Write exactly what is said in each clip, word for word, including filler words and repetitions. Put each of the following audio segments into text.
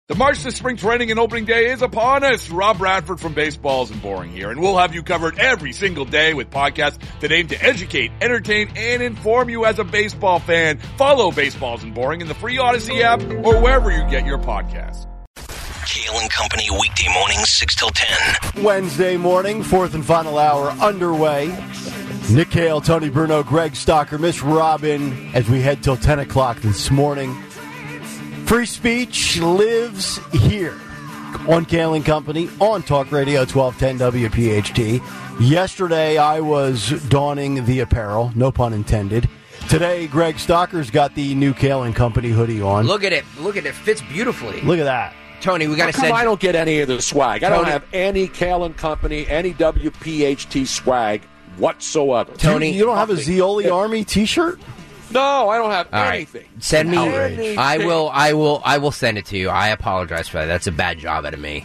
The march to spring training and opening day is upon us. Rob Bradford from Baseballs and Boring here, and we'll have you covered every single day with podcasts that aim to educate, entertain, and inform you as a baseball fan. Follow Baseballs and Boring in the free Odyssey app or wherever you get your podcasts. Kale and Company weekday mornings, six till ten. Wednesday morning, fourth and final hour underway. Nick Kale, Tony Bruno, Greg Stocker, Miss Robin, as we head till ten o'clock this morning. Free speech lives here on Kale and Company, on Talk Radio twelve ten W P H T. Yesterday, I was donning the apparel, no pun intended. Today, Greg Stocker's got the new Kale and Company hoodie on. Look at it. Look at it. Fits beautifully. Look at that. Tony, we got to How come send I don't get any of the swag? I Tony- don't have any Kale and Company, any W P H T swag whatsoever. Tony, You, you don't have a Nothing. Zioli Army t-shirt? No, I don't have All right. anything. Send me. Outrage. I will. I will. I will send it to you. I apologize for that. That's a bad job out of me.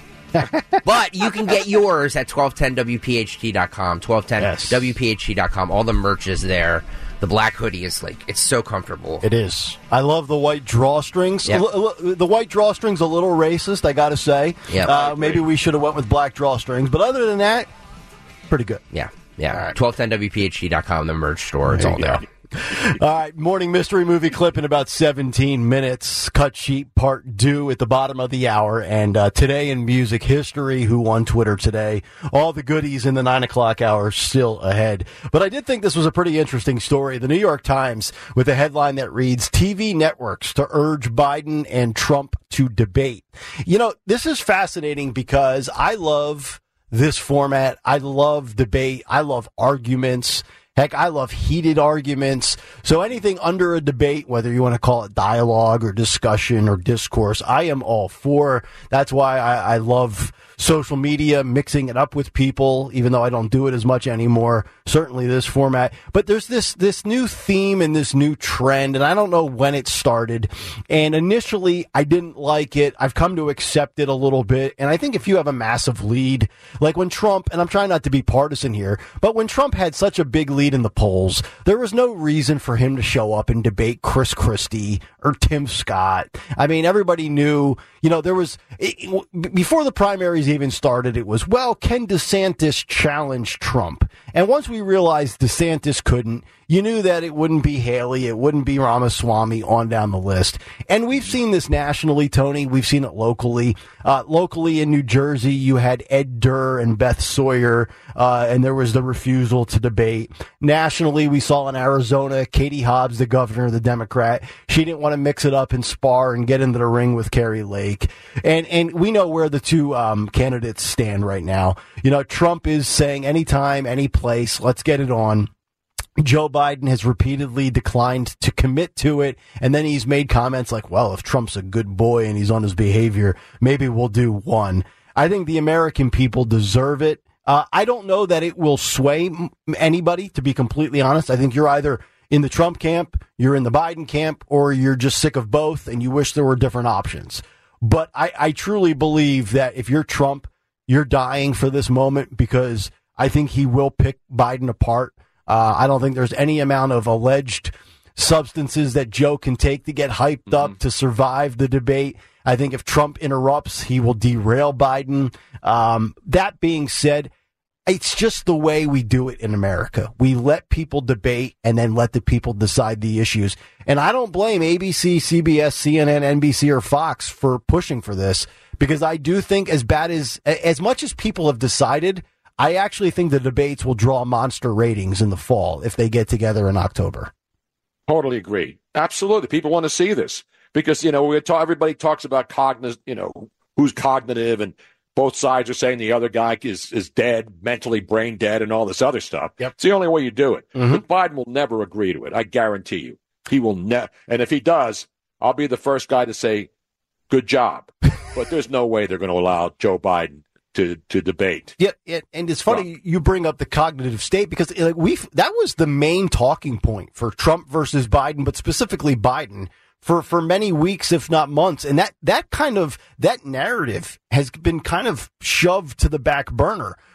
But you can get yours at twelve ten W P H T dot com. twelve ten Yes. W P H T dot com. All the merch is there. The black hoodie is like, it's so comfortable. It is. I love the white drawstrings. Yep. A li- The white drawstrings a little racist, I got to say. Yep. Uh, maybe we should have went with black drawstrings, but other than that, pretty good. Yeah. Yeah. twelve ten W P H T dot com, the merch store. It's There all you there. go. All right, morning mystery movie clip in about seventeen minutes. Cut sheet part due at the bottom of the hour. And uh, today in music history, who on Twitter today, all the goodies in the nine o'clock hour still ahead. But I did think this was a pretty interesting story. The New York Times with a headline that reads, T V networks to urge Biden and Trump to debate. You know, this is fascinating because I love this format. I love debate. I love arguments. Heck, I love heated arguments. So anything under a debate, whether you want to call it dialogue or discussion or discourse, I am all for. That's why I, I love social media, mixing it up with people, even though I don't do it as much anymore. Certainly this format. But there's this, this new theme and this new trend, and I don't know when it started. And initially, I didn't like it. I've come to accept it a little bit. And I think if you have a massive lead, like when Trump, and I'm trying not to be partisan here, but when Trump had such a big lead in the polls, there was no reason for him to show up and debate Chris Christie or Tim Scott. I mean, everybody knew, you know, there was, it, before the primaries even started, it was, well, can DeSantis challenge Trump? And once we realized DeSantis couldn't, you knew that it wouldn't be Haley, it wouldn't be Ramaswamy, on down the list. And we've seen this nationally, Tony. We've seen it locally. Uh, locally in New Jersey, you had Ed Durr and Beth Sawyer, uh, and there was the refusal to debate. Nationally, we saw in Arizona, Katie Hobbs, the governor, the Democrat. She didn't want to mix it up and spar and get into the ring with Carrie Lake. And and we know where the two um, candidates stand right now. You know, Trump is saying anytime, any place, let's get it on. Joe Biden has repeatedly declined to commit to it, and then he's made comments like, well, if Trump's a good boy and he's on his behavior, maybe we'll do one. I think the American people deserve it. Uh, I don't know that it will sway m- anybody, to be completely honest. I think you're either in the Trump camp, you're in the Biden camp, or you're just sick of both and you wish there were different options. But I, I truly believe that if you're Trump, you're dying for this moment, because I think he will pick Biden apart. Uh, I don't think there's any amount of alleged substances that Joe can take to get hyped mm-hmm. up to survive the debate. I think if Trump interrupts, he will derail Biden. Um, that being said, it's just the way we do it in America. We let people debate and then let the people decide the issues. And I don't blame A B C, C B S, C N N, N B C, or Fox for pushing for this, because I do think as bad as, as much as people have decided, I actually think the debates will draw monster ratings in the fall if they get together in October. Totally agree. Absolutely. People want to see this because, you know, we talk, everybody talks about cognitive, you know, who's cognitive, and both sides are saying the other guy is, is dead, mentally brain dead, and all this other stuff. Yep. It's the only way you do it. Mm-hmm. But Biden will never agree to it. I guarantee you. He will never. And if he does, I'll be the first guy to say, good job. But there's no way they're going to allow Joe Biden to to debate. Yeah, yeah, and it's funny Trump. You bring up the cognitive state, because like we that was the main talking point for Trump versus Biden, but specifically Biden for for many weeks, if not months. And that that kind of that narrative has been kind of shoved to the back burner.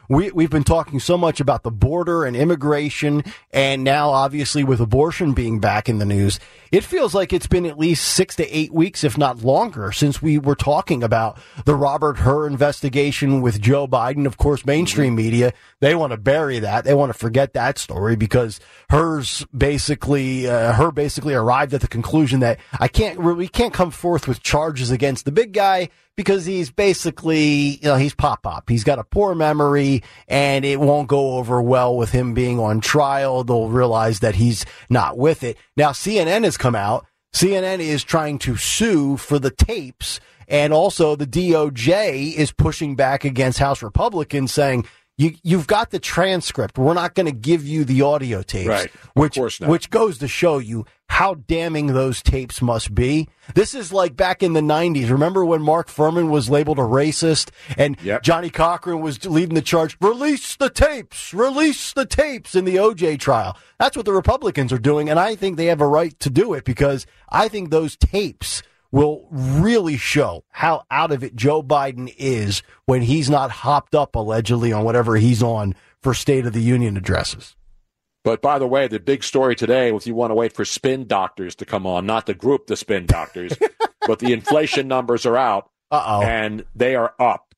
we, we've been talking so much about the border and immigration, and now obviously with abortion being back in the news, it feels like it's been at least six to eight weeks, if not longer, since we were talking about the Robert Hur investigation with Joe Biden. Of course, mainstream media, they want to bury that. They want to forget that story because Hur's basically, uh, Hur basically arrived at the conclusion that I can't, we can't come forth with charges against the big guy because he's basically, you know, he's pop-pop. He's got a poor memory, and it won't go over well with him being on trial. They'll realize that he's not with it. Now, C N N has come out. C N N is trying to sue for the tapes, and also the D O J is pushing back against House Republicans saying, You, you've got the transcript. We're not going to give you the audio tapes, right. which, of course not. which goes to show you how damning those tapes must be. This is like back in the nineties. Remember when Mark Furman was labeled a racist and yep. Johnny Cochran was leading the charge, release the tapes, release the tapes in the O J trial. That's what the Republicans are doing, and I think they have a right to do it because I think those tapes will really show how out of it Joe Biden is when he's not hopped up, allegedly, on whatever he's on for State of the Union addresses. But by the way, the big story today, if you want to wait for spin doctors to come on, not the group, the spin doctors, but the inflation numbers are out, Uh-oh. and they are up.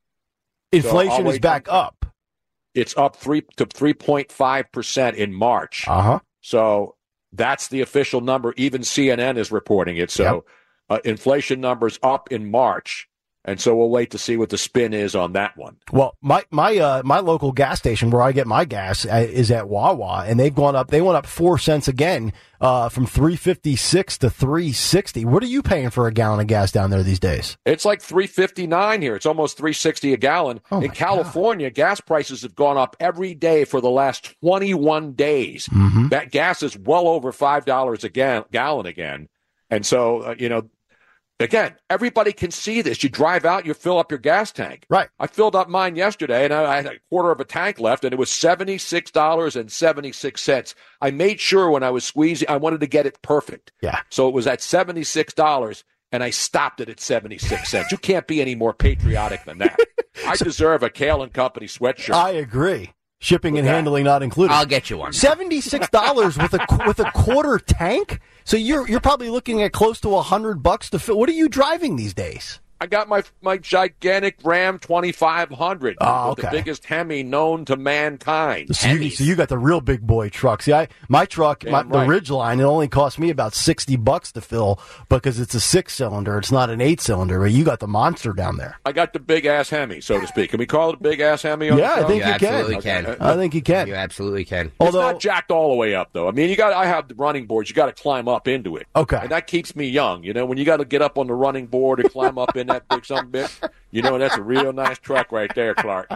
Inflation so is back up. It's up three to three point five percent in March. Uh-huh. So that's the official number. Even C N N is reporting it. So Yep. uh, inflation numbers up in March. And so we'll wait to see what the spin is on that one. Well, my my uh, my local gas station where I get my gas uh, is at Wawa, and they've gone up. They went up four cents again, uh, from three fifty six to three sixty. What are you paying for a gallon of gas down there these days? It's like three fifty nine here. It's almost three sixty a gallon. Oh in California, God. Gas prices have gone up every day for the last twenty one days. Mm-hmm. That gas is well over five dollars a ga- gallon again, and so uh, you know. Again, everybody can see this. You drive out, you fill up your gas tank. Right. I filled up mine yesterday, and I had a quarter of a tank left, and it was seventy-six dollars and seventy-six cents. I made sure when I was squeezing, I wanted to get it perfect. Yeah. So it was at seventy-six dollars, and I stopped it at seventy-six cents. You can't be any more patriotic than that. I deserve a Kale and Company sweatshirt. I agree. Shipping With and that. handling not included. I'll get you one. Seventy-six dollars with a with a quarter tank. So you're you're probably looking at close to a hundred bucks to fill. What are you driving these days? I got my my gigantic Ram twenty-five hundred, Oh, the okay. biggest Hemi known to mankind. So you, so you got the real big boy truck. See, I my truck, my, Damn the right. Ridgeline, it only cost me about sixty bucks to fill because it's a six cylinder. It's not an eight cylinder. But you got the monster down there. I got the big ass Hemi, so to speak. Can we call it a big ass Hemi? On Yeah, the I show? think You you can. absolutely can. Okay. I think you can. You absolutely can. It's Although, not jacked all the way up, though. I mean, you got. I have the running boards. You got to climb up into it. Okay. And that keeps me young. You know, when you got to get up on the running board and climb up in that big some bit, you know, that's a real nice truck right there, Clark.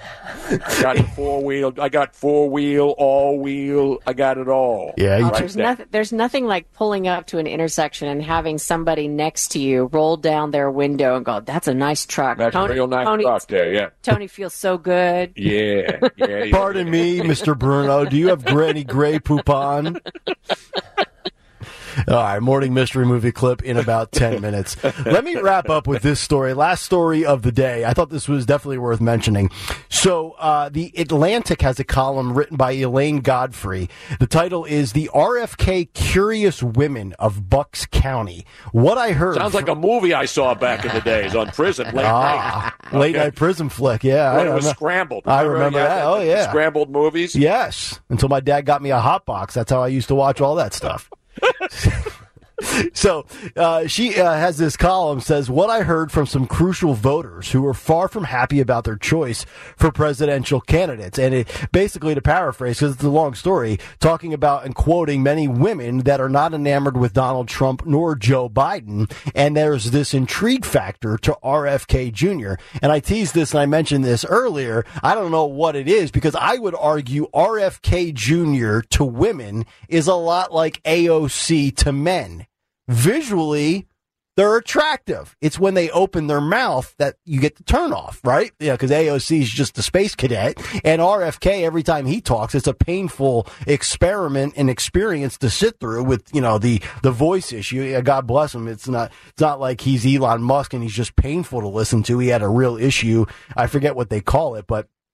I got the four wheel. I got four wheel, all wheel. I got it all. Yeah, you right There's there. nothing. There's nothing like pulling up to an intersection and having somebody next to you roll down their window and go, "That's a nice truck." That's Tony, a real nice Tony, truck there. Yeah. Tony feels so good. Yeah. Yeah. yeah. pardon me, Mister Bruno. Do you have gr- any gray poop on? All right, morning mystery movie clip in about ten minutes. Let me wrap up with this story. Last story of the day. I thought this was definitely worth mentioning. So, uh, the Atlantic has a column written by Elaine Godfrey. The title is "The R F K Curious Women of Bucks County." What I heard Sounds like a movie I saw back in the days on Prison late ah, night. late Okay. night prison flick. Yeah, When I it was know. scrambled. I remember you had that. Oh, yeah. Scrambled movies. Yes, until my dad got me a hot box. That's how I used to watch all that stuff. So uh, she uh, has this column, says, "What I heard from some crucial voters who are far from happy about their choice for presidential candidates." And it basically, to paraphrase, because it's a long story, talking about and quoting many women that are not enamored with Donald Trump nor Joe Biden. And there's this intrigue factor to R F K Junior And I teased this and I mentioned this earlier. I don't know what it is, because I would argue R F K Junior to women is a lot like A O C to men. Visually, they're attractive. It's when they open their mouth that you get the turn off, right? Yeah, because A O C is just a space cadet, and R F K, every time he talks, it's a painful experiment and experience to sit through with, you know, the, the voice issue. Yeah, God bless him. It's not, it's not like he's Elon Musk and he's just painful to listen to. He had a real issue. I forget what they call it, but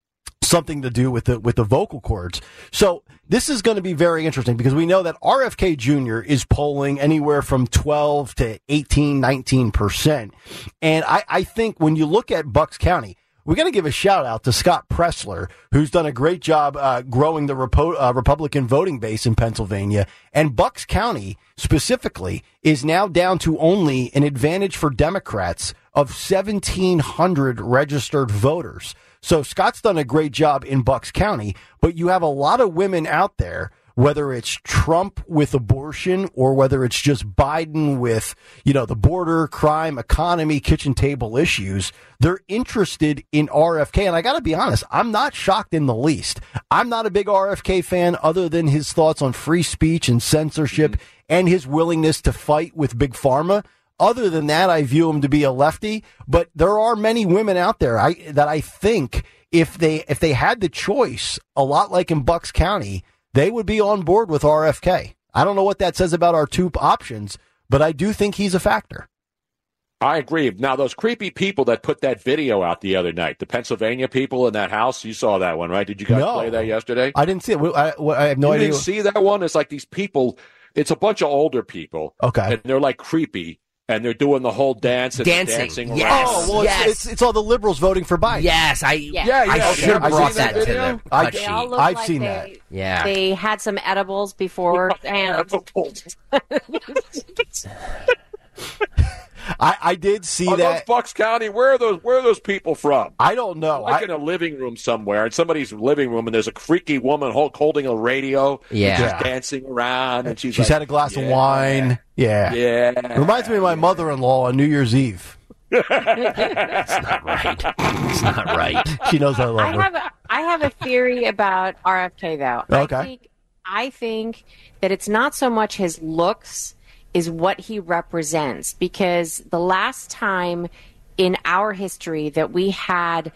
something to do with the with the vocal cords. So this is going to be very interesting because we know that R F K Junior is polling anywhere from twelve to eighteen, nineteen percent. And I, I think when you look at Bucks County, we're going to give a shout out to Scott Pressler, who's done a great job uh, growing the Repo- uh, Republican voting base in Pennsylvania. And Bucks County specifically is now down to only an advantage for Democrats of seventeen hundred registered voters. So Scott's done a great job in Bucks County, but you have a lot of women out there, whether it's Trump with abortion or whether it's just Biden with, you know, the border, crime, economy, kitchen table issues. They're interested in R F K. And I got to be honest, I'm not shocked in the least. I'm not a big R F K fan other than his thoughts on free speech and censorship mm-hmm. and his willingness to fight with Big Pharma. Other than that, I view him to be a lefty, but there are many women out there I, that I think if they if they had the choice, a lot like in Bucks County, they would be on board with R F K. I don't know what that says about our two options, but I do think he's a factor. I agree. Now, those creepy people that put that video out the other night, the Pennsylvania people in that house, you saw that one, right? Did you guys no, play that yesterday? I didn't see it. I, I have no you idea. You didn't see that one? It's like these people, it's a bunch of older people. Okay. And they're like creepy. And they're doing the whole dance and dancing. dancing yes. around. Oh, well, yes. it's, it's, it's all the liberals voting for Biden. Yes, I Yeah. Yeah, yeah. I okay. should have I've brought seen that, that to video. the I- cut They sheet. all look I've like seen they, that. Yeah. They had some edibles before. And I, I did see Are those that. Bucks County? Where are those? Where are those people from? I don't know. Like I, in a living room somewhere, in somebody's living room, and there's a freaky woman hold, holding a radio, Yeah. and just Yeah. dancing around, and she's she's like, had a glass of yeah, wine. Yeah. Yeah, Reminds me of my mother-in-law on New Year's Eve. It's not right. It's not right. She knows I love I her. have a, I have a theory about R F K though. Okay. I think, I think that it's not so much his looks is what he represents, because the last time in our history that we had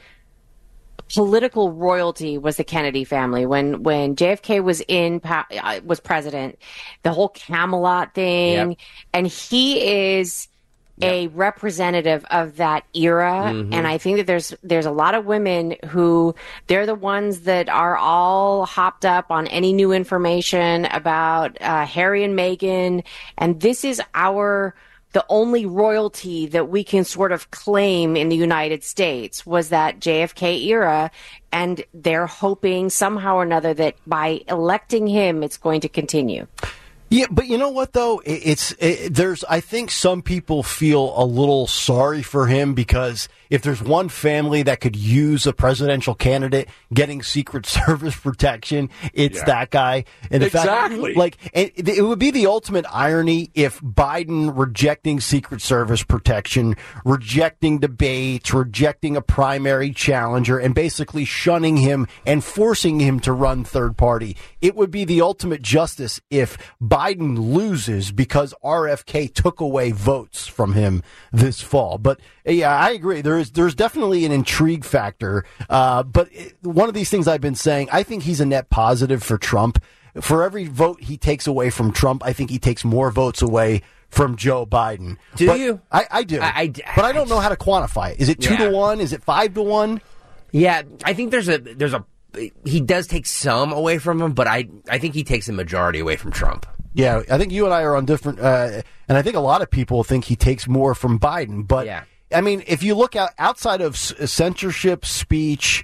political royalty was the Kennedy family. When when J F K was in uh, was president, the whole Camelot thing, Yep. and he is a representative of that era. Mm-hmm. And I think that there's there's a lot of women who they're the ones that are all hopped up on any new information about uh, Harry and Meghan. And this is our the only royalty that we can sort of claim in the United States was that J F K era. And they're hoping somehow or another that by electing him, it's going to continue. Yeah, but you know what, though? It, it's it, there's. I think some people feel a little sorry for him because if there's one family that could use a presidential candidate getting Secret Service protection, it's Yeah. that guy. And the Exactly. fact, like, it, it would be the ultimate irony if Biden rejecting Secret Service protection, rejecting debates, rejecting a primary challenger, and basically shunning him and forcing him to run third party. It would be the ultimate justice if Biden loses because R F K took away votes from him this fall. But yeah, I agree. There is there's definitely an intrigue factor. Uh, but it, one of these things I've been saying, I think he's a net positive for Trump. For every vote he takes away from Trump, I think he takes more votes away from Joe Biden. Do But you? I, I do. I- I- but I don't know how to quantify it. Is it two Yeah. to one? Is it five to one? Yeah, I think there's a there's a he does take some away from him, but I I think he takes a majority away from Trump. Yeah, I think you and I are on different, uh, and I think a lot of people think he takes more from Biden. But, Yeah. I mean, if you look out, outside of s- censorship, speech,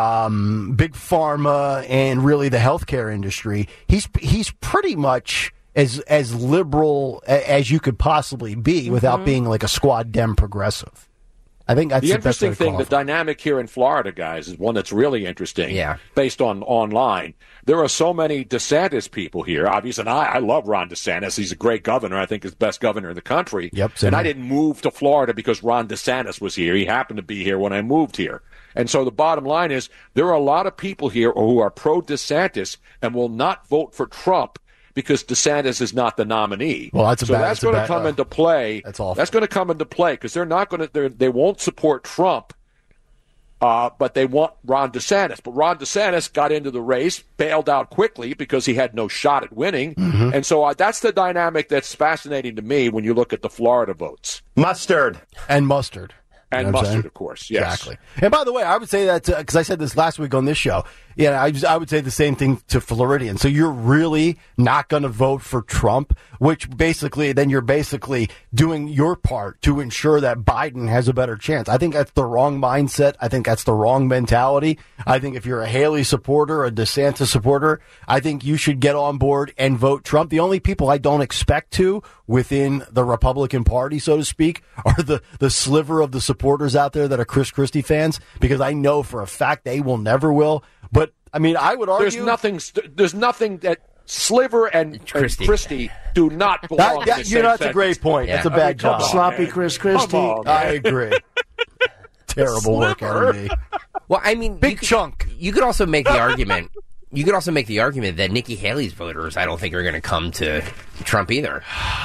um, big pharma, and really the healthcare industry, he's he's pretty much as as liberal a, as you could possibly be without being like a squad dem progressive. I think that's The the, best way interesting to thing, the qualify. dynamic here in Florida, guys, is one that's really interesting. Yeah. Based on online, there are so many DeSantis people here. Obviously, and I, I love Ron DeSantis. He's a great governor. I think he's the best governor in the country. Yep, same and I here. didn't move to Florida because Ron DeSantis was here. He happened to be here when I moved here. And so the bottom line is there are a lot of people here who are pro DeSantis and will not vote for Trump because DeSantis is not the nominee. Well, that's a so bad- that's that's a going to bad- come uh, into play. that's awful. That's going to come into play because they're not going to. They won't support Trump, uh, but they want Ron DeSantis. But Ron DeSantis got into the race, bailed out quickly because he had no shot at winning, Mm-hmm. and so uh, that's the dynamic that's fascinating to me when you look at the Florida votes. Mustard. And mustard. And You know what I'm mustard, saying? of course. Yes. Exactly. And by the way, I would say that, because I said this last week on this show, yeah, I, I would say the same thing to Floridians. So you're really not going to vote for Trump, which basically, then you're basically doing your part to ensure that Biden has a better chance. I think that's the wrong mindset. I think that's the wrong mentality. I think if you're a Haley supporter, a DeSantis supporter, I think you should get on board and vote Trump. The only people I don't expect to within the Republican Party, so to speak, are the, the sliver of the supporters out there that are Chris Christie fans, because I know for a fact they will never will. But, I mean, I would argue... There's nothing, there's nothing that Sliver and Christie, and Christie do not belong that, yeah, in the you know, same that's sentence. a great point. Yeah. That's a I mean, bad come job. on, Sloppy man. Chris Christie. Come on, I man. agree. Terrible work out of me. Well, I mean, Big you could, chunk. You could also make the argument. You could also make the argument that Nikki Haley's voters, I don't think, are going to come to Trump either.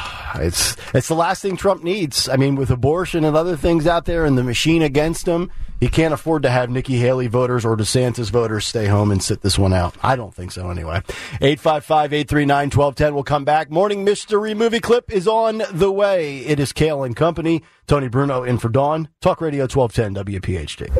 It's it's the last thing Trump needs. I mean, with abortion and other things out there and the machine against him, he can't afford to have Nikki Haley voters or DeSantis voters stay home and sit this one out. I don't think so anyway. eight five five, eight three nine, one two one zero. We'll come back. Morning Mystery Movie Clip is on the way. It is Kale and Company. Tony Bruno in for Dawn. Talk Radio twelve ten W P H T.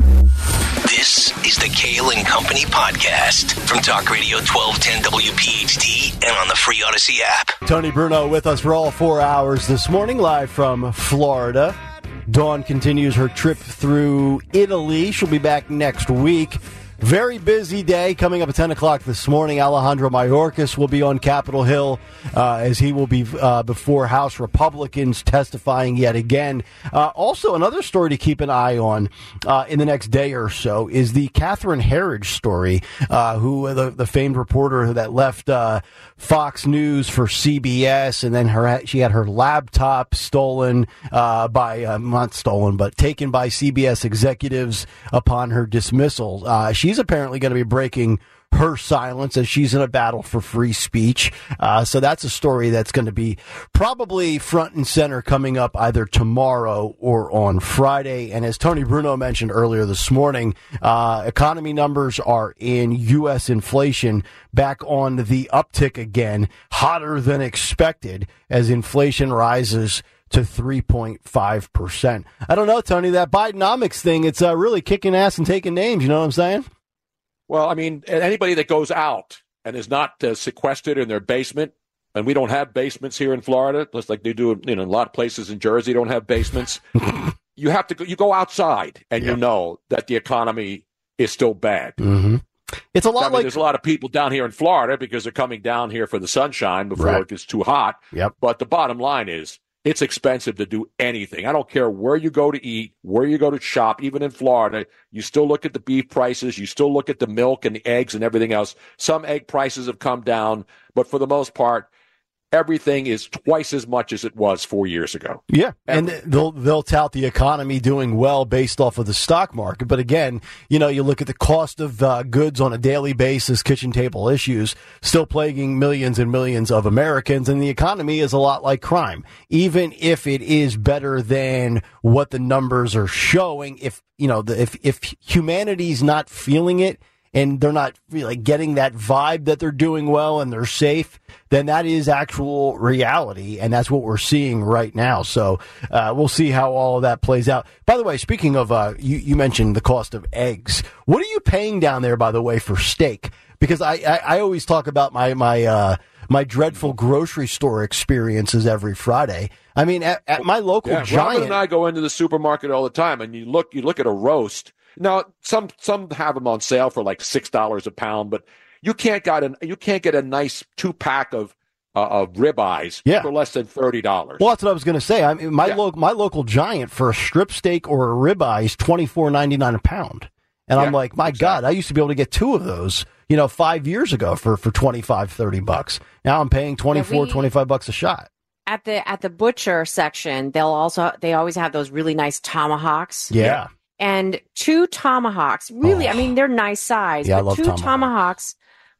This is the Kale and Company podcast from Talk Radio twelve ten W P H T and on the free Odyssey app. Tony Bruno with us for all four hours this morning, live from Florida. Dawn continues her trip through Italy. She'll be back next week. Very busy day coming up at ten o'clock this morning. Alejandro Mayorkas will be on Capitol Hill uh, as he will be uh, before House Republicans testifying yet again. Uh, also, another story to keep an eye on uh, in the next day or so is the Catherine Herridge story, uh, who the, the famed reporter that left uh, Fox News for C B S, and then her she had her laptop stolen uh, by, uh, not stolen, but taken by C B S executives upon her dismissal. Uh, she's apparently going to be breaking her silence as she's in a battle for free speech. Uh, so that's a story that's going to be probably front and center coming up either tomorrow or on Friday. And as Tony Bruno mentioned earlier this morning, uh, economy numbers are in. U S inflation back on the uptick again, hotter than expected as inflation rises to three point five percent. I don't know, Tony, that Bidenomics thing, it's uh, really kicking ass and taking names. You know what I'm saying? Well, I mean, anybody that goes out and is not uh, sequestered in their basement, and we don't have basements here in Florida, just like they do, you know, in a lot of places in Jersey don't have basements. You have to go, you go outside and yeah. you know that the economy is still bad. Mm-hmm. It's a lot I mean, like there's a lot of people down here in Florida because they're coming down here for the sunshine before Right. it gets too hot. Yep. But the bottom line is, it's expensive to do anything. I don't care where you go to eat, where you go to shop, even in Florida, you still look at the beef prices, you still look at the milk and the eggs and everything else. Some egg prices have come down, but for the most part, everything is twice as much as it was four years ago. Yeah, and they'll they'll tout the economy doing well based off of the stock market. But again, you know, you look at the cost of uh, goods on a daily basis, kitchen table issues, still plaguing millions and millions of Americans, and the economy is a lot like crime. Even if it is better than what the numbers are showing, if you know, the, if if humanity's not feeling it, and they're not really getting that vibe that they're doing well and they're safe, then that is actual reality, and that's what we're seeing right now. So uh, we'll see how all of that plays out. By the way, speaking of, uh, you, you mentioned the cost of eggs. What are you paying down there, by the way, for steak? Because I, I, I always talk about my my uh, my dreadful grocery store experiences every Friday. I mean, at, at my local Yeah, Giant, Robin and I go into the supermarket all the time, and you look you look at a roast. Now, some some have them on sale for like six dollars a pound, but you can't get a you can't get a nice two pack of uh, of ribeyes Yeah. for less than thirty dollars. well, that's what I was going to say. I mean, my Yeah. lo- my local Giant for a strip steak or a ribeye is twenty four ninety nine a pound, and I'm Yeah, like, my exactly. God, I used to be able to get two of those, you know, five years ago for for twenty-five, thirty bucks. Now I'm paying twenty-four, we- twenty-five bucks a shot. At the at the butcher section, they'll also they always have those really nice tomahawks. Yeah. And two tomahawks, really, Oh. I mean, they're nice size, Yeah, I but love two tomahawk. tomahawks,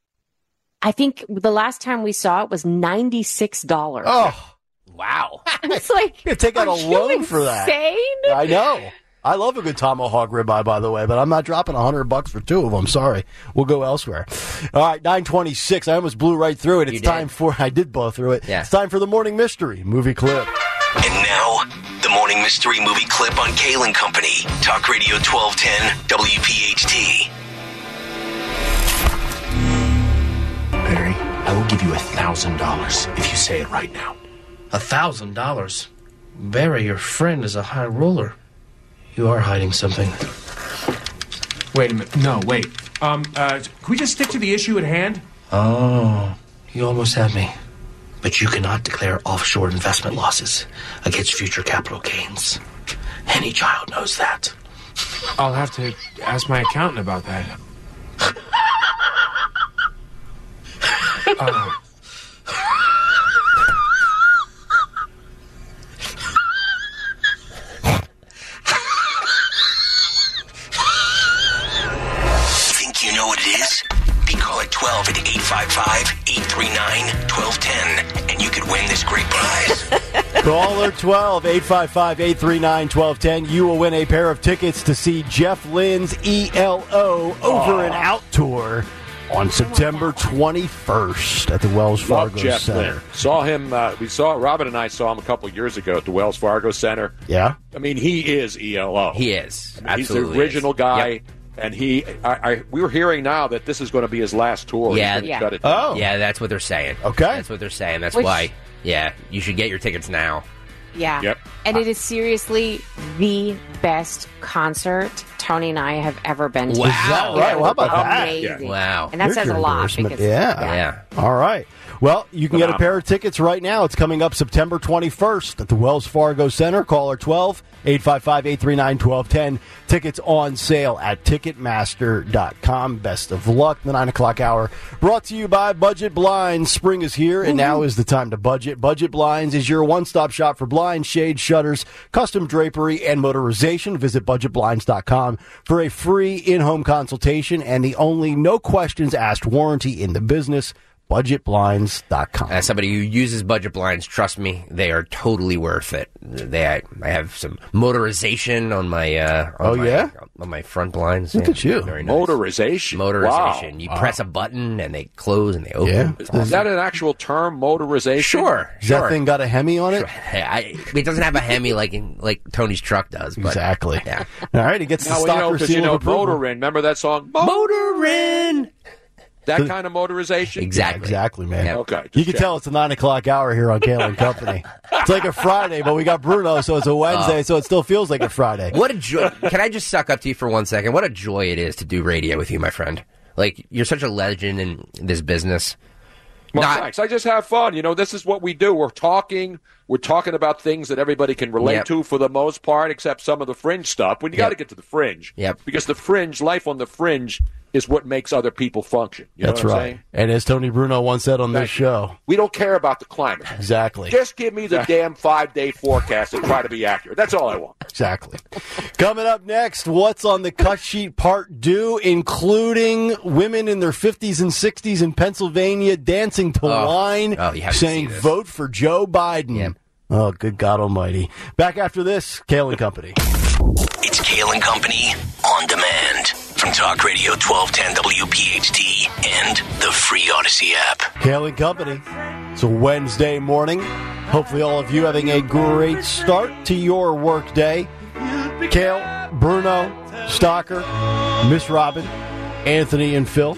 I think the last time we saw it was ninety-six dollars. Oh, Wow. It's like, you take out are a you loan for that. insane? I know. I love a good tomahawk ribeye, by the way, but I'm not dropping a hundred bucks for two of them. Sorry, we'll go elsewhere. All right, nine twenty-six. I almost blew right through it. It's You did. time for I did blow through it. Yeah. It's time for the morning mystery movie clip. And now, the morning mystery movie clip on Kale and Company. Talk Radio twelve ten W P H T. Barry, I will give you a thousand dollars if you say it right now. A thousand dollars? Barry, your friend is a high roller. You are hiding something. Wait a minute. No, wait. Um, uh, can we just stick to the issue at hand? Oh, you almost had me. But you cannot declare offshore investment losses against future capital gains. Any child knows that. I'll have to ask my accountant about that. uh, Think you know what it is? Be call at twelve at eight five five, eight three nine, one two one zero, and you could win this great prize. Caller twelve, eight five five, eight three nine, one two one zero. You will win a pair of tickets to see Jeff Lynne's E L O Over Oh. and Out tour on September twenty-first at the Wells Love Fargo Jeff Center. Lynne. Saw him. Uh, we saw Robin and I saw him a couple years ago at the Wells Fargo Center. Yeah? I mean, he is E L O. He is. I mean, he's the Absolutely original is. guy. Yep. And he, I, I, we were hearing now that this is going to be his last tour. Yeah. He's gonna Yeah. shut it down. Oh. Yeah, that's what they're saying. Okay. That's what they're saying. That's Which- why, yeah, you should get your tickets now. Yeah. Yep. And it is seriously the best concert Tony and I have ever been to. Wow. Is that right? Well, how about that? Amazing. Wow. And that There's says your a lot. endorsement. Because, Yeah. Yeah. All right. Well, you can get a Phenomenal. pair of tickets right now. It's coming up September twenty-first at the Wells Fargo Center. Caller twelve, eight five five, eight three nine, one two one zero. Tickets on sale at Ticketmaster dot com. Best of luck. The nine o'clock hour brought to you by Budget Blinds. Spring is here, and now is the time to budget. Budget Blinds is your one-stop shop for blinds, shades, shutters, custom drapery, and motorization. Visit budget blinds dot com for a free in-home consultation and the only no questions asked warranty in the business. budget blinds dot com. As somebody who uses budget blinds, trust me, they are totally worth it. They, I, I have some motorization on my, uh, on Oh, my, yeah? on my front blinds. Look Yeah, at you. Very nice. Motorization. Motorization. Wow. You press a button and they close and they open. Yeah. It's Is awesome. that an actual term, motorization? Sure. Does Sure. that thing got a Hemi on it? I, it doesn't have a Hemi like in, like Tony's truck does. But, Exactly. Yeah. All right, he gets the Now, you stalker know, because seal you know, of approval. motorin. Remember that song? Motorin. That kind of motorization? Exactly. Exactly, man. Yeah. Okay. You just can check. tell it's a nine o'clock hour here on Kale and Company. It's like a Friday, but we got Bruno, so it's a Wednesday, so it still feels like a Friday. What a joy. Can I just suck up to you for one second? What a joy it is to do radio with you, my friend. Like, you're such a legend in this business. Well, Not- thanks. I just have fun. You know, this is what we do. We're talking. We're talking about things that everybody can relate Yep. to for the most part, except some of the fringe stuff. When you got to Yep. get to the fringe. Yep. Because the fringe, life on the fringe, is what makes other people function. You That's know what I'm right. saying? And as Tony Bruno once said on this Thank you. show, We don't care about the climate. exactly. Just give me the damn five-day forecast and try to be accurate. That's all I want. Exactly. Coming up next, what's on the cut sheet part due, including women in their fifties and sixties in Pennsylvania dancing to Oh. line, Oh, you have to saying see this. vote for Joe Biden. Yep. Oh, good God almighty. Back after this, Kale and Company. It's Kale and Company on demand from Talk Radio twelve ten W P H T and the free Odyssey app. Kale and Company. It's a Wednesday morning. Hopefully all of you having a great start to your work day. Kale, Bruno, Stalker, Miss Robin, Anthony, and Phil.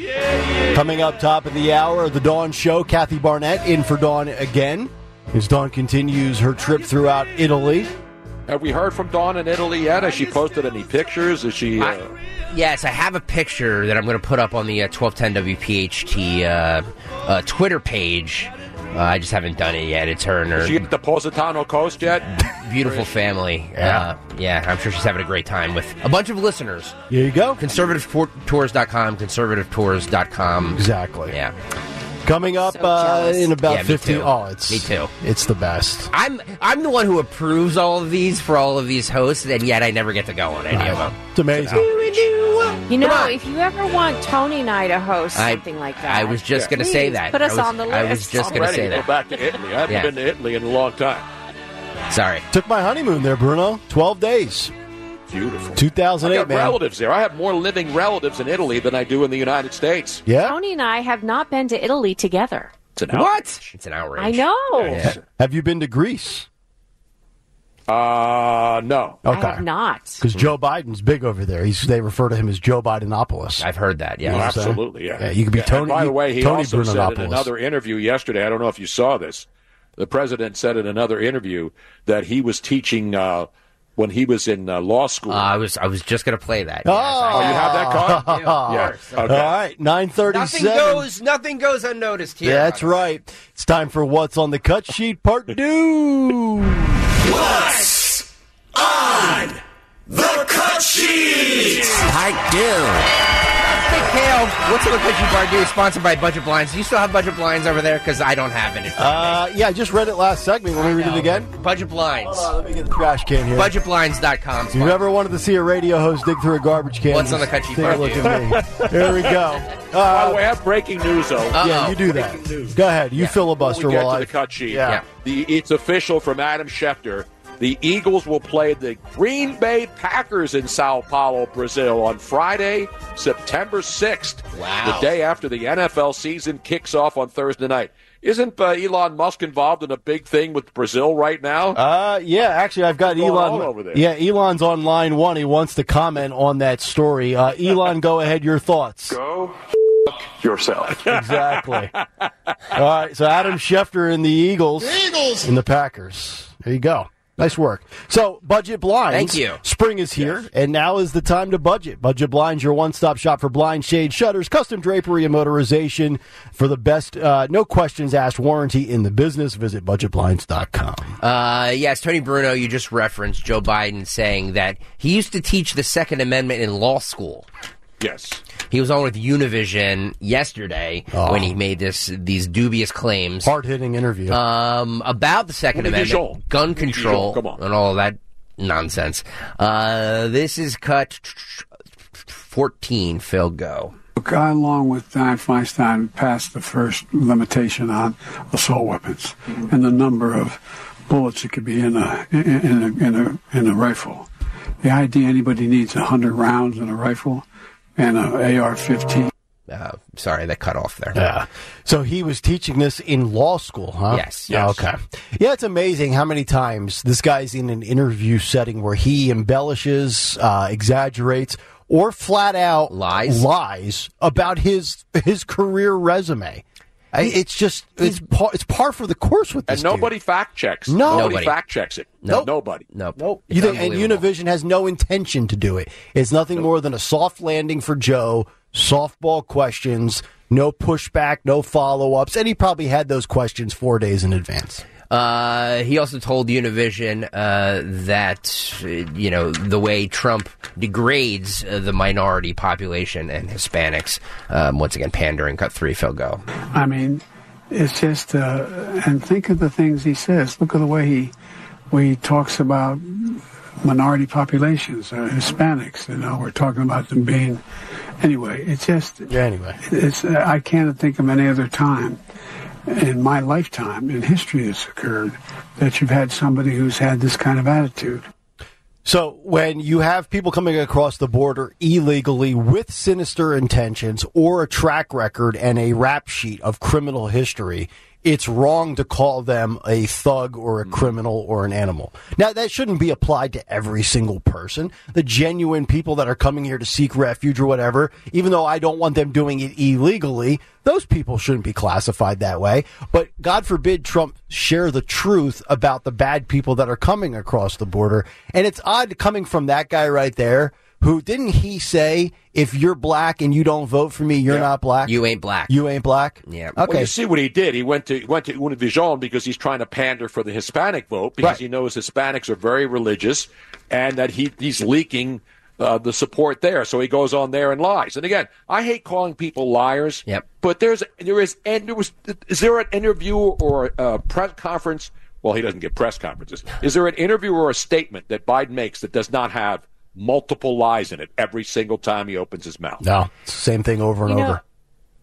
Coming up top of the hour, the Dawn Show, Kathy Barnett in for Dawn again, as Dawn continues her trip throughout Italy. Have we heard from Dawn in Italy yet? Has she posted any pictures? Is she? Uh, I- yes, I have a picture that I'm going to put up on the uh, twelve ten W P H T uh, uh, Twitter page. Uh, I just haven't done it yet. It's her and her is she at the Positano Coast yet? beautiful family. Yeah. Uh, yeah, I'm sure she's having a great time with a bunch of listeners. Here you go. conservative tours dot com, conservative tours dot com. Exactly. Yeah. Coming up So uh, jealous. in about Yeah, me fifteen. too. Oh, it's Me too. It's the best. I'm I'm the one who approves all of these for all of these hosts, and yet I never get to go on any of them. It's amazing. You know, Come on. if you ever want Tony and I to host I- something like that, I was just going to say please that. Put us I was, on the list. I was just I'm going to ready say to go that. back to Italy. I haven't Yeah. been to Italy in a long time. Sorry. Took my honeymoon there, Bruno. twelve days. Beautiful. two thousand I eight, got man. relatives there. I have more living relatives in Italy than I do in the United States. Yeah? Tony and I have not been to Italy together. It's an What? outrage. It's an outrage. I know. Yeah. Have you been to Greece? Uh, no. I Okay. have not. Because Joe Biden's big over there. He's they refer to him as Joe Bidenopolis. I've heard that. Yeah, You know what I'm saying? Absolutely, yeah. Yeah, you could be Yeah, Tony. and by the way, he Tony also said in Bruninopoulos. another interview yesterday, I don't know if you saw this, the president said in another interview that he was teaching uh, when he was in uh, law school. Uh, I was I was just going to play that. Oh, oh, you have that card? Yeah, Yeah. of course. Okay. All right, nine Nothing thirty-seven. goes, nothing goes unnoticed here. That's right. It's time for What's on the Cut Sheet, part two. What's on the cut sheet? I do. Hey, Kale, what's on the Cut Sheet Part two? Sponsored by Budget Blinds. Do you still have Budget Blinds over there? Because I don't have it. Uh, yeah, I just read it last segment. Want me to read it again? Budget Blinds. Hold on, let me get the trash can here. budget blinds dot com. If you've ever wanted to see a radio host dig through a garbage can, What's on just the Cut Sheet take a Part look two? at me. Here we go. By Uh, the way, I have breaking news, though. Uh-oh. yeah, you do that. Go ahead. You Yeah. filibuster Before we get while to I... the cut sheet. Yeah. Yeah. The, it's official from Adam Schefter. The Eagles will play the Green Bay Packers in Sao Paulo, Brazil on Friday, September sixth. Wow. The day after the N F L season kicks off on Thursday night. Isn't uh, Elon Musk involved in a big thing with Brazil right now? Uh, yeah, actually, I've got What's going Elon. on over there? Yeah, Elon's on line one. He wants to comment on that story. Uh, Elon, go ahead. Your thoughts. Go f- yourself. Exactly. All right, so Adam Schefter and the Eagles. Eagles! And the Packers. There you go. Nice work. So, Budget Blinds. Thank you. Spring is here, yes. And now is the time to budget. Budget Blinds, your one-stop shop for blind shade shutters, custom drapery, and motorization for the best, uh, no questions asked warranty in the business. Visit budget blinds dot com. Uh, yes, Tony Bruno, you just referenced Joe Biden saying that he used to teach the Second Amendment in law school. Yes. He was on with Univision yesterday Oh. when he made this these dubious claims Hard-hitting interview. um, about the Second Univision. Amendment, gun control, Come on. and all of that nonsense. Uh, this is cut fourteen. Phil, go. I, along with Dianne Feinstein, passed the first limitation on assault weapons and the number of bullets that could be in a in, in a in a in a rifle. The idea anybody needs a hundred rounds in a rifle and a A R fifteen. Uh, sorry, that cut off there. Yeah. So he was teaching this in law school, huh? Yes. Yeah, Yes. okay. Yeah, it's amazing how many times this guy's in an interview setting where he embellishes, uh, exaggerates, or flat out Lies. lies about his his career resume. I, it's just it's par, it's par for the course with this And nobody dude. fact checks. No. Nobody, Nobody. fact checks it. Nope. Nobody. Nope. Nope. It's You think, and unbelievable. Univision has no intention to do it. It's nothing more than a soft landing for Joe, softball questions, no pushback, no follow-ups, and he probably had those questions four days in advance. Uh, he also told Univision uh, that, uh, you know, the way Trump degrades uh, the minority population and Hispanics, um, once again, pandering. Cut three, Phil, go. I mean, it's just uh, and think of the things he says. Look at the way he he talks about minority populations, uh, Hispanics. You know, we're talking about them being. Anyway, it's just. Yeah, anyway. It's. Uh, I can't think of any other time in my lifetime in history that's occurred that you've had somebody who's had this kind of attitude. So when you have people coming across the border illegally with sinister intentions or a track record and a rap sheet of criminal history, it's wrong to call them a thug or a criminal or an animal. Now, that shouldn't be applied to every single person. The genuine people that are coming here to seek refuge or whatever, even though I don't want them doing it illegally, those people shouldn't be classified that way. But God forbid Trump share the truth about the bad people that are coming across the border. And it's odd coming from that guy right there, who didn't he say, if you're black and you don't vote for me, you're Yeah. not black? You ain't black. You ain't black? Yeah. Okay. Well, you see what he did. He went to he went to Univision because he's trying to pander for the Hispanic vote because Right. he knows Hispanics are very religious and that he he's leaking uh, the support there. So he goes on there and lies. And again, I hate calling people liars. Yep. But there's there is and there was is there an interview or a press conference? Well, he doesn't get press conferences. Is there an interview or a statement that Biden makes that does not have multiple lies in it every single time he opens his mouth? No, it's the same thing over and You know, over.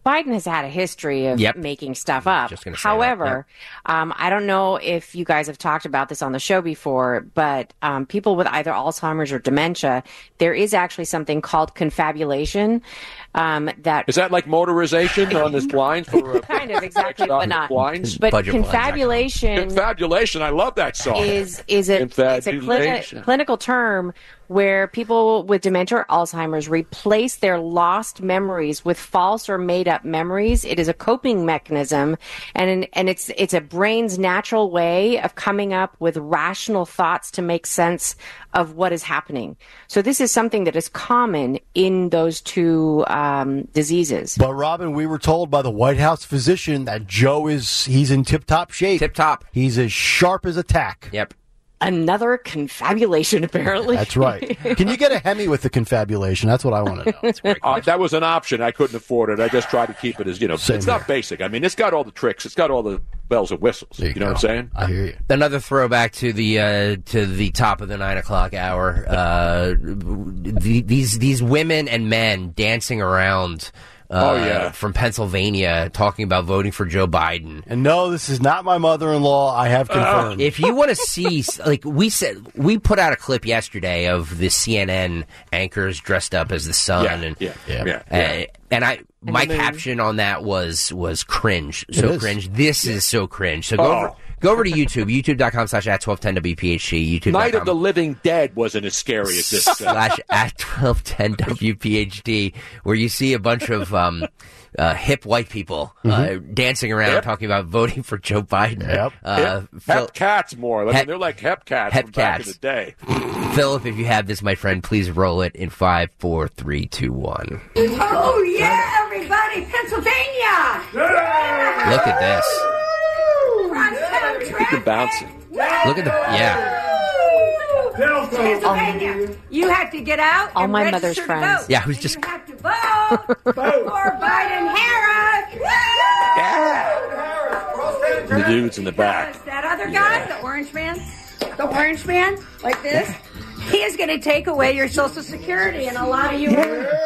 Biden has had a history of Yep. making stuff up. Just gonna say However, um, I don't know if you guys have talked about this on the show before, but um, people with either Alzheimer's or dementia, there is actually something called confabulation. Um, that Is that like motorization on this blinds for uh, kind of exactly, but not. blinds? But Budget blinds, confabulation Confabulation. I love that song. is is a it's a clini- Confabulation. clinical term where people with dementia or Alzheimer's replace their lost memories with false or made up memories. It is a coping mechanism, and and it's it's a brain's natural way of coming up with rational thoughts to make sense of what is happening. So this is something that is common in those two um, diseases. But Robin, we were told by the White House physician that Joe is he's in tip-top shape. Tip-top. He's as sharp as a tack. Yep. Another confabulation, apparently. That's right. Can you get a Hemi with the confabulation? That's what I want to know. Uh, that was an option. I couldn't afford it. I just tried to keep it as, you know, Same it's here. not basic. I mean, it's got all the tricks. It's got all the bells and whistles. There You, you know go. what I'm saying? I hear you. Another throwback to the uh, to the top of the nine o'clock hour. Uh, the, these these women and men dancing around. Uh, Oh, yeah. From Pennsylvania, talking about voting for Joe Biden. And no, this is not my mother-in-law. I have confirmed. If you want to see, like we said, we put out a clip yesterday of the C N N anchors dressed up as the sun, Yeah, and yeah, Yeah. yeah. Uh, and I, my the moon. caption on that was was cringe, so is. cringe. This is so cringe. So go Oh. over go over to YouTube, youtube.com slash at twelve ten W P H C, YouTube. Night of the Living Dead wasn't as scary as this. uh, slash at twelve ten W P H D, where you see a bunch of um, uh, hip white people uh, dancing around Yep. talking about voting for Joe Biden. Yep. Uh, hep, Phil- hep cats more. I mean, Hep- they're like hep cats hep from back in cats. the day. Philip, if you have this, my friend, please roll it in five, four, three, two, one. Oh, yeah, everybody, Pennsylvania! Look at this. Look at bouncing. Look at the yeah. Pennsylvania, you have to get out All and my register mother's to friends. vote. Yeah, who's And just- you have to vote for Biden Harris. The dudes in the back. Because that other guy, the orange man, the orange man, like this, he is going to take away your Social Security, and a lot of you.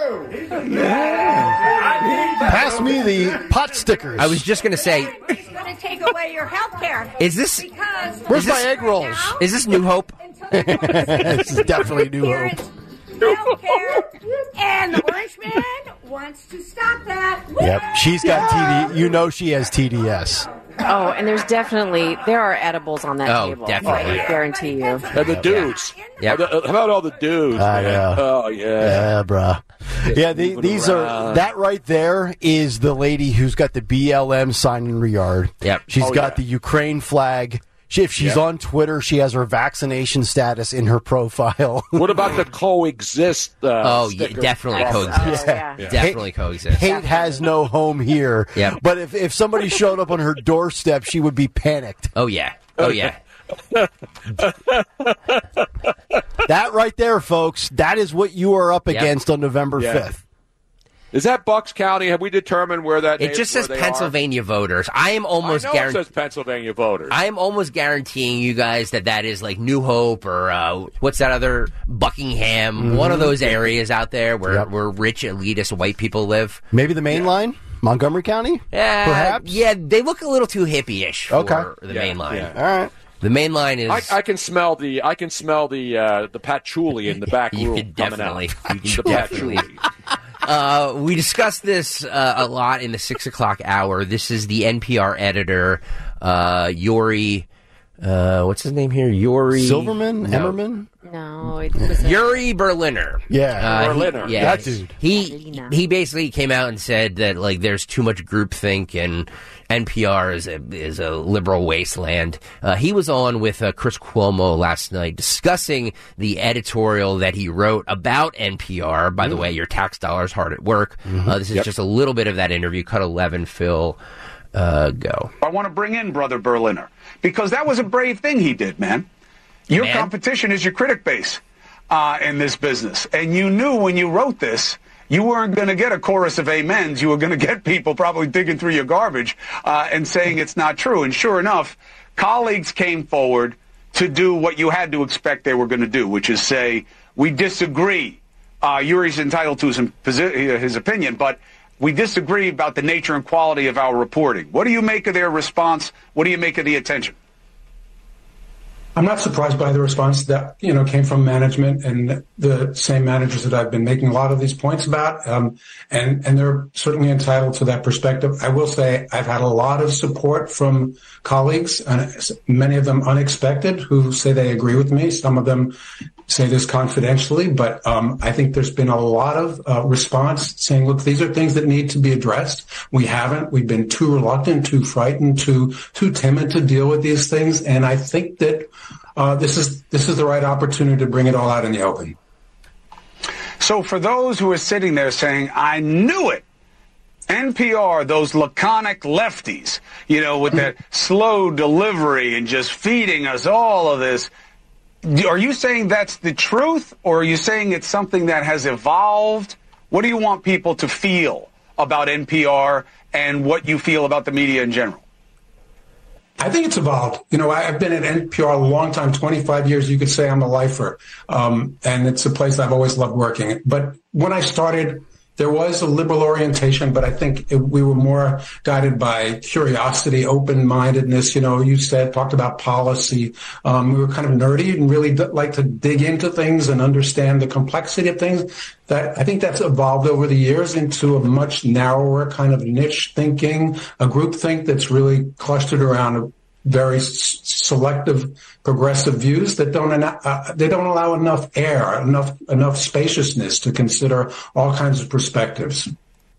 Pass me the pot stickers. I was just gonna say, He's going to take away your health care. is this Because Where's Is my this- egg rolls? is this New Hope? This is definitely New Hope. Health care, and the orange man wants to stop that. Yep. She's got T D. You know she has T D S. Oh, and there's definitely there are edibles on that Oh, table. definitely. I guarantee you. And the dudes. Yep. Uh, How about all the dudes? I man? know. Oh, yeah. Yeah, bruh. Yeah, the, Moving these are around. that right there is the lady who's got the B L M sign in her yard. Yep. She's Oh, got yeah. the Ukraine flag. She, if she's Yep. on Twitter, she has her vaccination status in her profile. What about the coexist? Uh, Oh, yeah, sticker? definitely Oh, coexist. Oh, yeah. Yeah. Definitely coexist. Hate has no home here. Yep. But if, if somebody showed up on her doorstep, she would be panicked. Oh yeah. Oh yeah. That right there, folks, that is what you are up Yep. against on November Yeah. fifth. Is that Bucks County? Have we determined where that It is, just where says they are? Pennsylvania voters. I am almost I know it guaranteed. says Pennsylvania voters. I am almost guaranteeing you guys that that is like New Hope or uh, what's that other Buckingham, one of those areas out there where, Yep. where rich elitist white people live. Maybe the main line? Montgomery County? Yeah, Perhaps? Yeah, they look a little too hippie-ish for Okay. the Yeah, main line. yeah. All right. The main line is. I, I can smell the I can smell the uh, the patchouli in the back You room can coming definitely- out. you can the definitely. patchouli. Uh, we discussed this uh, a lot in the six o'clock hour. This is the N P R editor, uh, Yuri. Uh, what's his name here? Yuri Silverman? No. Emmerman? No, it was a, Yuri Berliner. Yeah. Uh, he- Berliner. yeah, That dude. He Berliner. he basically came out and said that like there's too much groupthink and N P R is a is a liberal wasteland. Uh, he was on with uh, Chris Cuomo last night discussing the editorial that he wrote about N P R. By the way, your tax dollars hard at work. Uh, this is Yep. just a little bit of that interview. Cut eleven. Phil, uh, go. I want to bring in Brother Berliner because that was a brave thing he did, man. Your Man. competition is your critic base uh, in this business. And you knew when you wrote this, you weren't going to get a chorus of amens. You were going to get people probably digging through your garbage uh, and saying it's not true. And sure enough, colleagues came forward to do what you had to expect they were going to do, which is say, we disagree. Uh, Yuri's entitled to his, his opinion, but we disagree about the nature and quality of our reporting. What do you make of their response? What do you make of the attention? I'm not surprised by the response that, you know, came from management and the same managers that I've been making a lot of these points about. Um, and, and they're certainly entitled to that perspective. I will say I've had a lot of support from colleagues, uh, many of them unexpected, who say they agree with me. Some of them say this confidentially, but um, I think there's been a lot of uh, response saying, look, these are things that need to be addressed. We haven't. We've been too reluctant, too frightened, too too timid to deal with these things. And I think that uh, this is this is the right opportunity to bring it all out in the open. So for those who are sitting there saying, I knew it, N P R, those laconic lefties, you know, with that slow delivery and just feeding us all of this, are you saying that's the truth, or are you saying it's something that has evolved? What do you want people to feel about N P R and what you feel about the media in general? I think it's evolved. You know, I've been at N P R a long time, twenty-five years. You could say I'm a lifer. Um, and it's a place I've always loved working. But when I started, there was a liberal orientation, but I think it, we were more guided by curiosity, open-mindedness. You know, you said, talked about policy. Um, we were kind of nerdy and really d- like to dig into things and understand the complexity of things. That I think that's evolved over the years into a much narrower kind of niche thinking, a group think that's really clustered around very s- selective, progressive views that don't uh, they don't allow enough air, enough enough spaciousness to consider all kinds of perspectives.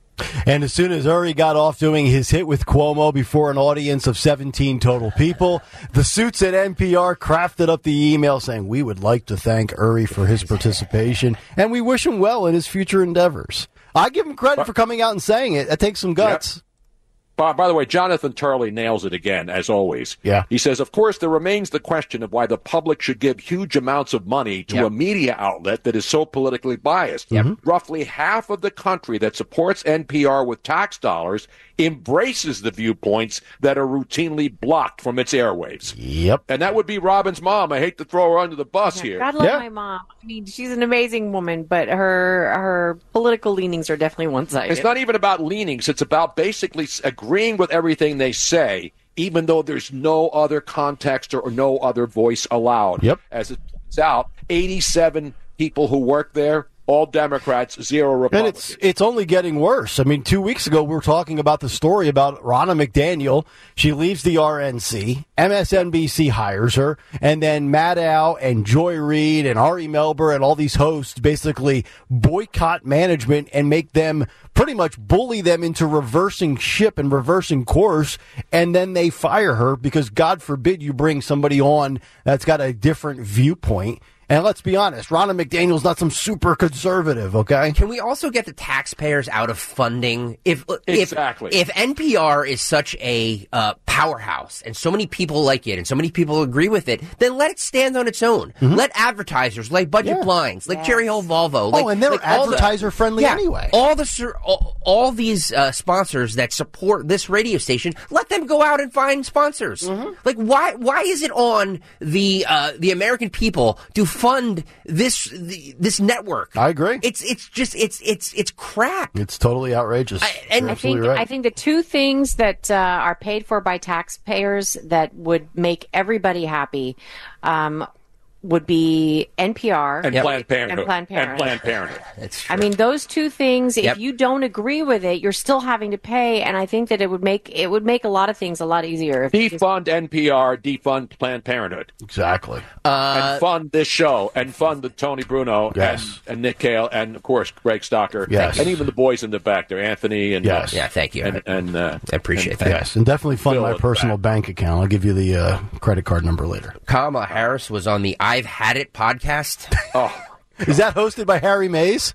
And as soon as Uri got off doing his hit with Cuomo before an audience of seventeen total people, the suits at N P R crafted up the email saying, we would like to thank Uri for his participation, and we wish him well in his future endeavors. I give him credit for coming out and saying it. That takes some guts. Yep. By, by the way, Jonathan Turley nails it again, as always. Yeah. He says, of course, there remains the question of why the public should give huge amounts of money to Yep. a media outlet that is so politically biased. Yep. Roughly half of the country that supports N P R with tax dollars embraces the viewpoints that are routinely blocked from its airwaves. Yep. And that would be Robin's mom. I hate to throw her under the bus here. God love Yeah. my mom. I mean, she's an amazing woman, but her her political leanings are definitely one-sided. It's not even about leanings. It's about basically s- agreeing with everything they say, even though there's no other context or, or no other voice allowed. Yep. As it turns out, eighty-seven people who work there, all Democrats, zero And Republicans. it's it's only getting worse. I mean, two weeks ago, we were talking about the story about Ronna McDaniel. She leaves the R N C. M S N B C hires her. And then Maddow and Joy Reid and Ari Melber and all these hosts basically boycott management and make them pretty much bully them into reversing ship and reversing course. And then they fire her because, God forbid, you bring somebody on that's got a different viewpoint. And let's be honest, Ronna McDaniel's not some super conservative, okay? Can we also get the taxpayers out of funding? If Exactly. if, if N P R is such a uh, powerhouse and so many people like it and so many people agree with it, then let it stand on its own. Mm-hmm. Let advertisers like Budget Yeah. Blinds, like Yes. Cherry Hill Volvo, like, Oh, and they're like all the- advertiser-friendly yeah, anyway. All the sur- all, all these uh, sponsors that support this radio station, let them go out and find sponsors. Mm-hmm. Like why why is it on the uh, the American people to fund this the, this network? I agree. It's it's just it's it's it's crap. It's totally outrageous. I- and You're I think absolutely right. I think the two things that uh, are paid for by taxpayers that would make everybody happy um, would be N P R and, Planned Parenthood. and Planned Parenthood. And Planned Parenthood. That's true. I mean, those two things. Yep. If you don't agree with it, you're still having to pay, and I think that it would make it would make a lot of things a lot easier. If you just- Defund N P R, defund Planned Parenthood. Exactly. Uh, and fund this show, and fund the Tony Bruno Yes. and, and Nick Cale, and of course Greg Stocker, Yes. and even the boys in the back there, Anthony and Yes. yeah, thank you. and, and uh, I appreciate and- that. Yes, and definitely fund Bill my in the personal back. bank account. I'll give you the uh, credit card number later. Kamala Harris was on the I've Had It podcast. Oh Is that hosted by Harry Mays?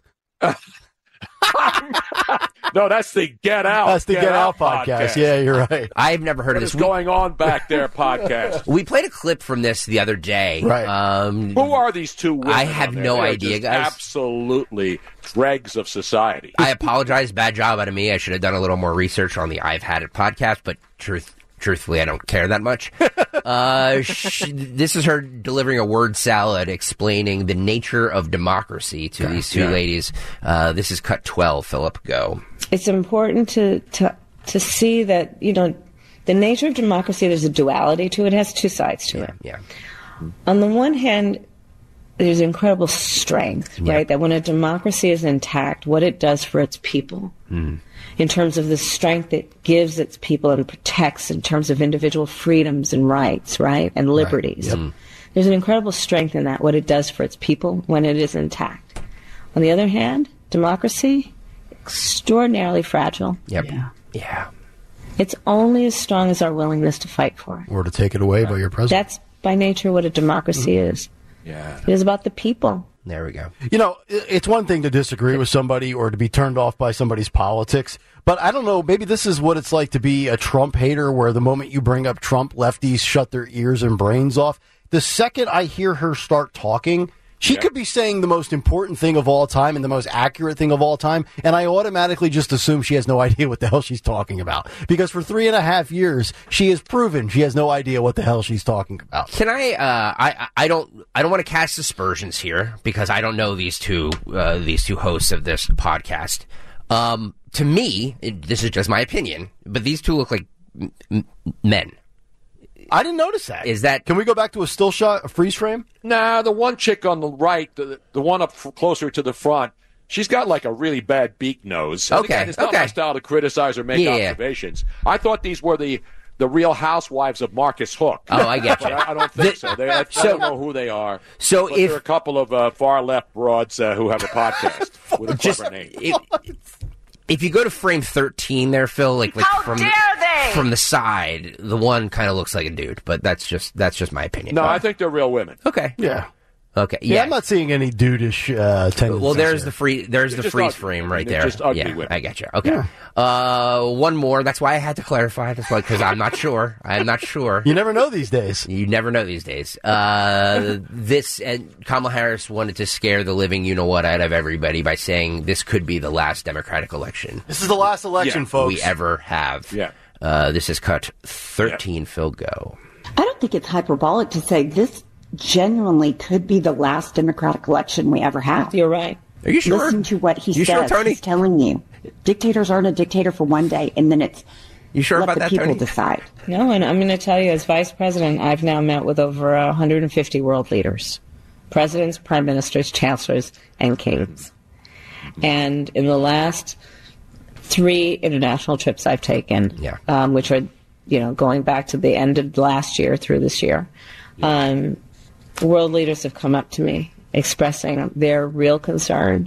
no, that's the Get Out. That's the Get, Out, podcast. Yeah, you're right. I've never heard What of is this. We, going on back there? Podcast. we played a clip from this the other day. Right. Um, Who are these two women? I have on there? no They are idea, just guys. Absolutely dregs of society. I apologize. Bad job out of me. I should have done a little more research on the I've Had It podcast, but truth. truthfully, I don't care that much. uh, she, this is her delivering a word salad explaining the nature of democracy to okay. these two yeah. ladies. Uh, this is cut twelve. Philip, go. It's important to, to, to see that, you know, the nature of democracy, there's a duality to it. It has two sides to yeah, it. Yeah. On the one hand, there's incredible strength, yeah. right? That when a democracy is intact, what it does for its people, mm. in terms of the strength it gives its people and protects in terms of individual freedoms and rights, right? And liberties. Right. Yep. There's an incredible strength in that, what it does for its people when it is intact. On the other hand, democracy, extraordinarily fragile. Yep. Yeah. Yeah. It's only as strong as our willingness to fight for it. Or to take it away by your president. That's by nature what a democracy mm-hmm. is. Yeah. It is about the people. There we go. You know, it's one thing to disagree with somebody or to be turned off by somebody's politics, but I don't know, maybe this is what it's like to be a Trump hater, where the moment you bring up Trump, lefties shut their ears and brains off. The second I hear her start talking, she yeah. could be saying the most important thing of all time and the most accurate thing of all time, and I automatically just assume she has no idea what the hell she's talking about. Because for three and a half years, she has proven she has no idea what the hell she's talking about. Can I? Uh, I I don't I don't want to cast aspersions here because I don't know these two uh, these two hosts of this podcast. Um, to me, it, this is just my opinion, but these two look like m- m- men. I didn't notice that. Is that? Can we go back to a still shot, a freeze frame? Nah, the one chick on the right, the, the one up f- closer to the front, she's got like a really bad beak nose. And okay, again, it's not okay. my style to criticize or make yeah. observations. I thought these were the the Real Housewives of Marcus Hook. Oh, I get you. But I, I don't think so. They, I, so, I don't know who they are. So but if there are a couple of uh, far left broads uh, who have a podcast with a just, clever name. If, if you go to frame thirteen there, Phil, like, like How from dare they? from the side, the one kind of looks like a dude, but that's just that's just my opinion. No, oh. I think they're real women. Okay. Yeah. Okay. Yeah, yeah. I'm not seeing any dudish uh, tendencies. Well, there's here. the free, there's They're the just freeze ugly. frame right They're there. just ugly yeah, women. I get you. Okay. Yeah. Uh, one more. That's why I had to clarify. That's why, because I'm not sure. I'm not sure. You never know these days. You never know these days. Uh, this and Kamala Harris wanted to scare the living you know what out of everybody by saying this could be the last Democratic election. This is the last election, yeah. folks, we ever have. Yeah. Uh, this is cut thirteen. Yeah. Phil, go. I don't think it's hyperbolic to say this genuinely could be the last Democratic election we ever have. You're right. Are you sure? Listen to what he you says. Sure, Tony? He's telling you. Dictators aren't a dictator for one day, and then it's you sure let about the that, people Tony? decide. No, and I'm going to tell you, as vice president, I've now met with over one hundred fifty world leaders, presidents, prime ministers, chancellors, and kings. And in the last three international trips I've taken, yeah. um, which are, you know, going back to the end of last year through this year, yeah. um, world leaders have come up to me expressing their real concern.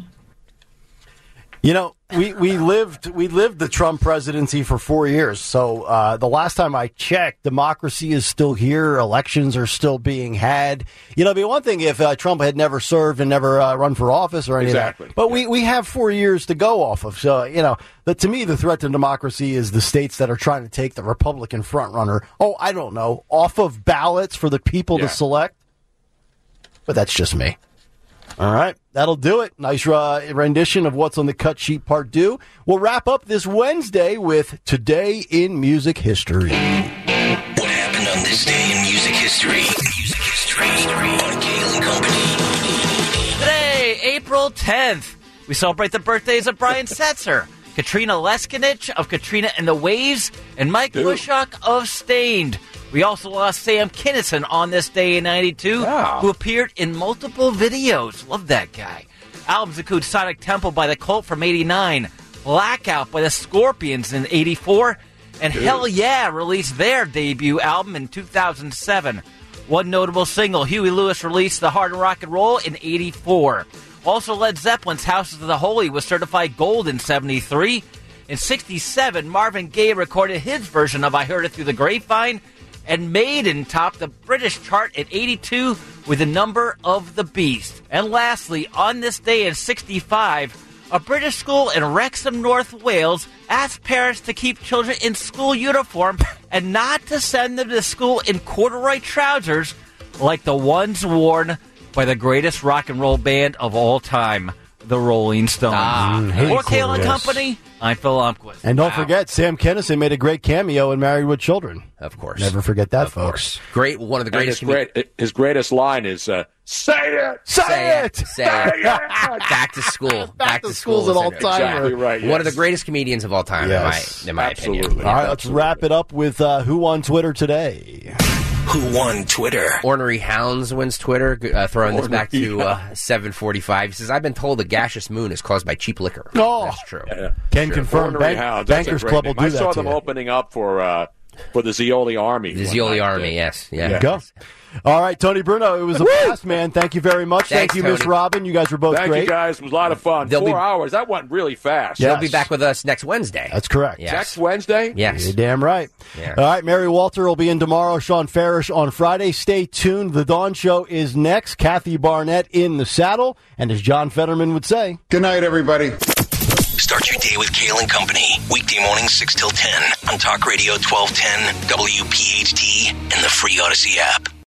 You know, we, we lived we lived the Trump presidency for four years. So uh, the last time I checked, democracy is still here. Elections are still being had. You know, it'd be one thing if uh, Trump had never served and never uh, run for office or anything. Exactly. But yeah. we, we have four years to go off of. So, you know, the, to me, the threat to democracy is the states that are trying to take the Republican frontrunner, oh, I don't know, off of ballots for the people yeah. to select. But that's just me. All right, that'll do it. Nice uh, rendition of What's on the Cut Sheet Part two. We'll wrap up this Wednesday with Today in Music History. What happened on this day in music history? Music history on Kale and Company. Today, April tenth, we celebrate the birthdays of Brian Setzer, Katrina Leskinich of Katrina and the Waves, and Mike Bushok of Stained. We also lost Sam Kinison on this day in ninety-two, wow. who appeared in multiple videos. Love that guy. Albums include Sonic Temple by The Cult from eighty-nine, Blackout by The Scorpions in eighty-four, and Dude. Hell Yeah released their debut album in two thousand seven. One notable single, Huey Lewis released The Hard and Rock and Roll in eighty-four. Also, Led Zeppelin's Houses of the Holy was certified gold in seventy-three. In sixty-seven, Marvin Gaye recorded his version of I Heard It Through the Grapevine, and Maiden topped the British chart at eighty-two with The Number of the Beast. And lastly, on this day in sixty-five, a British school in Wrexham, North Wales, asked parents to keep children in school uniform and not to send them to school in corduroy trousers like the ones worn by the greatest rock and roll band of all time, the Rolling Stones. Ah, Mm, Haiti or Kale and Chorus. Company. I'm Phil Lomquist. And don't forget, Sam Kinison made a great cameo in Married with Children. Of course. Never forget that, Of folks. course. Great, one of the And greatest. his, great, his greatest line is, uh, say it! Say it! Say it. Back to school. Back, to school's an is all-timer. Exactly right, One of the yes. greest comedians of all time, Yes. in my, in my Absolutely. opinion. All right, let's wrap it up with uh, Who on Twitter today. Who won Twitter? Ornery Hounds wins Twitter, uh, throwing this Ornery back to uh, seven forty-five. He says, I've been told the gaseous moon is caused by cheap liquor. Oh. That's true. Yeah. Can Sure. confirm. Ornery Bank- Hounds, that's a Bankers great Club will name. do I saw that to them you. opening up for uh, for the Zioli Army. The one Zioli night. Army, yes. Yeah. There you go. All right, Tony Bruno, it was a blast, man. Thank you very much. Thanks, Thank you, Miss Tony. Robin. You guys were both Thank great. you guys. It was a lot of fun. They'll Four be- hours. That went really fast. Yeah. He'll be back with us next Wednesday. That's correct. Yes. Next Wednesday? Yes. You're damn right. Yeah. All right, Mary Walter will be in tomorrow. Sean Farish on Friday. Stay tuned. The Dawn Show is next. Kathy Barnett in the saddle. And as John Fetterman would say, good night, everybody. Start your day with Kale and Company. Weekday mornings six till ten on Talk Radio twelve ten, W P H T, and the free Odyssey app.